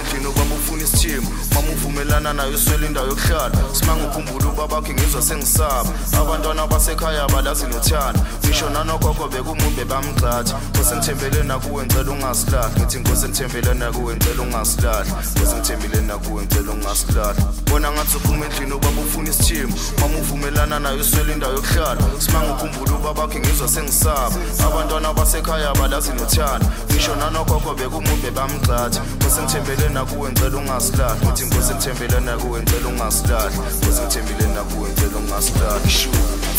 endlini ubaba ufuna isithimo mama uvumelana nayo uswele indawo yokuhlala simanga ukhumbula ubabakhe ngizwa sengisaba abantwana basekhaya abalazi nothando ngisho nanogogo bekumumbe bamgxathi Nkosi ngithembele nakuwe ngicela ungasilahli ngithi Nkosi ngithembele nakuwe ngicela ungasilahli Nkosi ngithembele nakuwe ngicela ungasilahli bona ngathi uphuma endlini ubaba ufuna isithimo mama uvumelana nayo uswele indawo yokuhlala simanga ukhumbula ubabakhe ngizwa sengisaba abantwana basekhaya abalazi nothando ngisho nanogogo bekumumbe bamgxathi Nkosi ngithembele nakuwe ngicela ungasilahli ngithi Nkosi ngithembele nakuwe ngicela ungasilahli Nkosi ngithembele nakuwe ngicela ungasilahli shu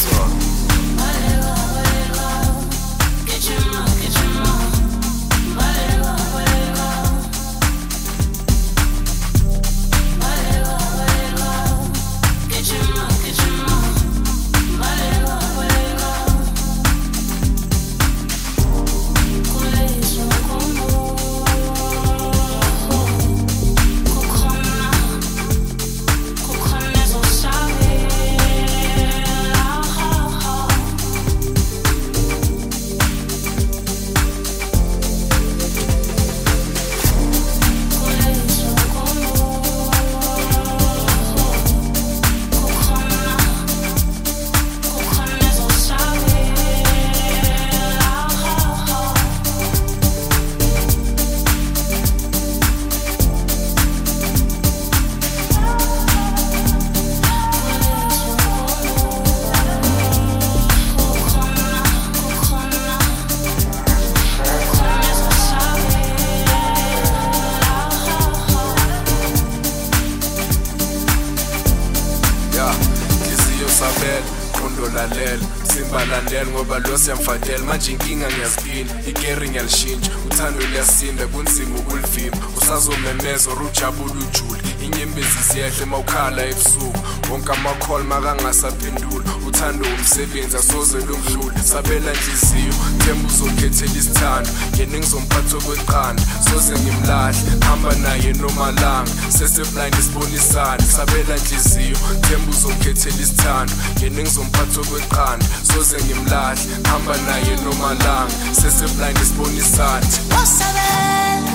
Lalela simbalandela ngoba lo siyamfadela manje inkinga ngiyaziphinda igeri ngiyalishintsha uthando liyasinda kunzima ukulivimba usazomemeza ujabula ujule inyembezi siyahle mawukhala ebusuku wonke ama-call makangasaphendula uthando umsebenzi asoze lungidlule sabela nhliziyo themba uzokhethela isithando yena engizomphatha okweqanda soze ngimlahle hamba naye nomalanga seseblind isibonisana sabela nhliziyo themba uzokhethela isithando yena engizomphatha okweqanda soze ngimlahle hamba naye nomalanga seseblind isibonisana wasabela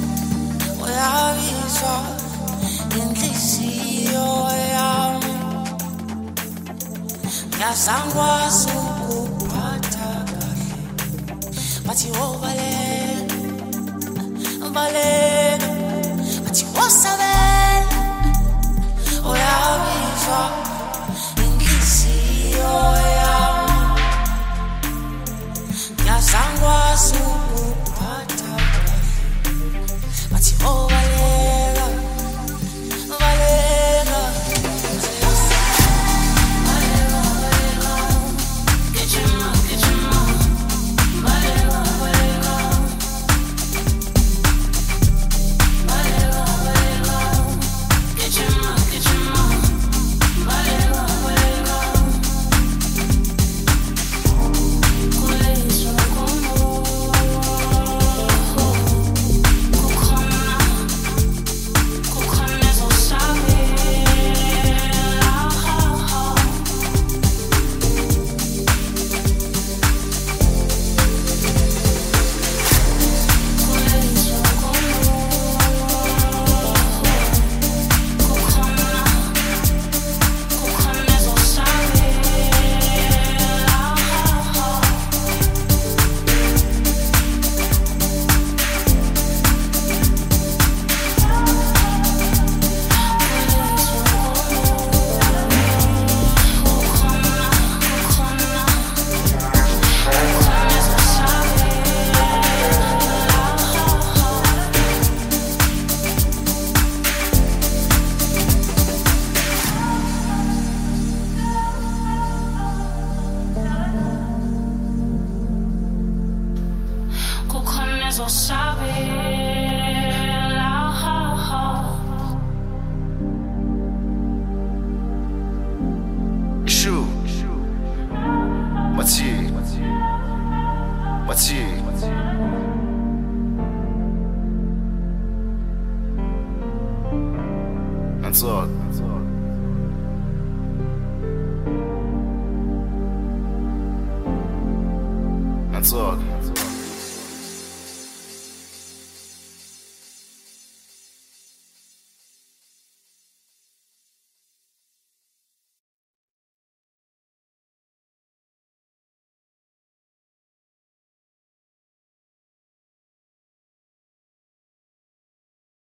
uyabizwa inhliziyo yami ngiyazangwazi ukuphatha kahle bathi baleka bathi wasabela uyabizwa inhliziyo yami ngiyazangwazi ukuphatha kahle bathi That's all.